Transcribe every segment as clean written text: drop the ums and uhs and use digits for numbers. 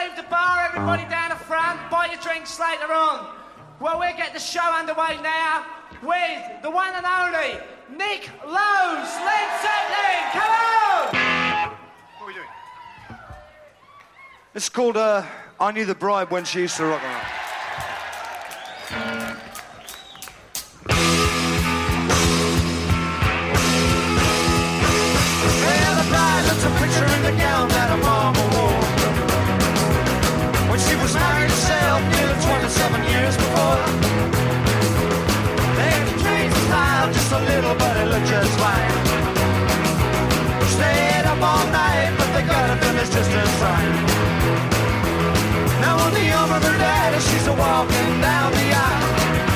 leave the bar, everybody down the front, buy your drinks later on. Well, we'll get the show underway now with the one and only Nick Lowe's, Led Zeppelin. Come on! What are we doing? It's called I Knew the Bride When She Used to Rock and Roll. Well, the bride looks a picture in the gown that her mama wore when she was married herself nearly 27 years before. They had to change the style just a little, but it looked just fine. Stayed up all night, but they got it finished just as fine. Now on the arm of her dad as she's walking down the aisle,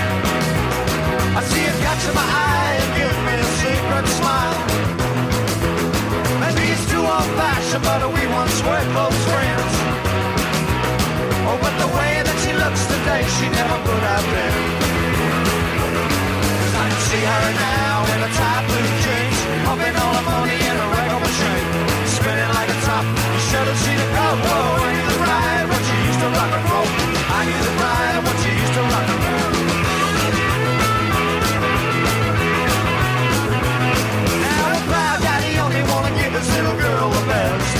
I see it catching my eye and give me a secret smile. Maybe it's too old-fashioned, but we once were close friends. Oh, but the way that she looks today, she never could have been. 'Cause I can see her now in a tight blue jeans, pumping all the money in a record machine, spinning like a top. You should have seen it go. Whoa, I knew the bride when she used to rock and roll. I knew the bride when she used to rock and roll. Now the proud daddy only wanna give his little girl the best,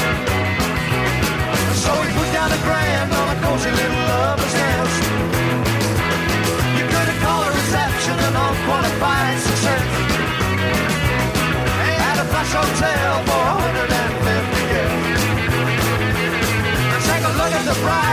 so he put down a grand on a cozy little lover's nest. You couldn't call a reception an unqualified success. At a flash hotel for 150 guests. Take a look at the bride.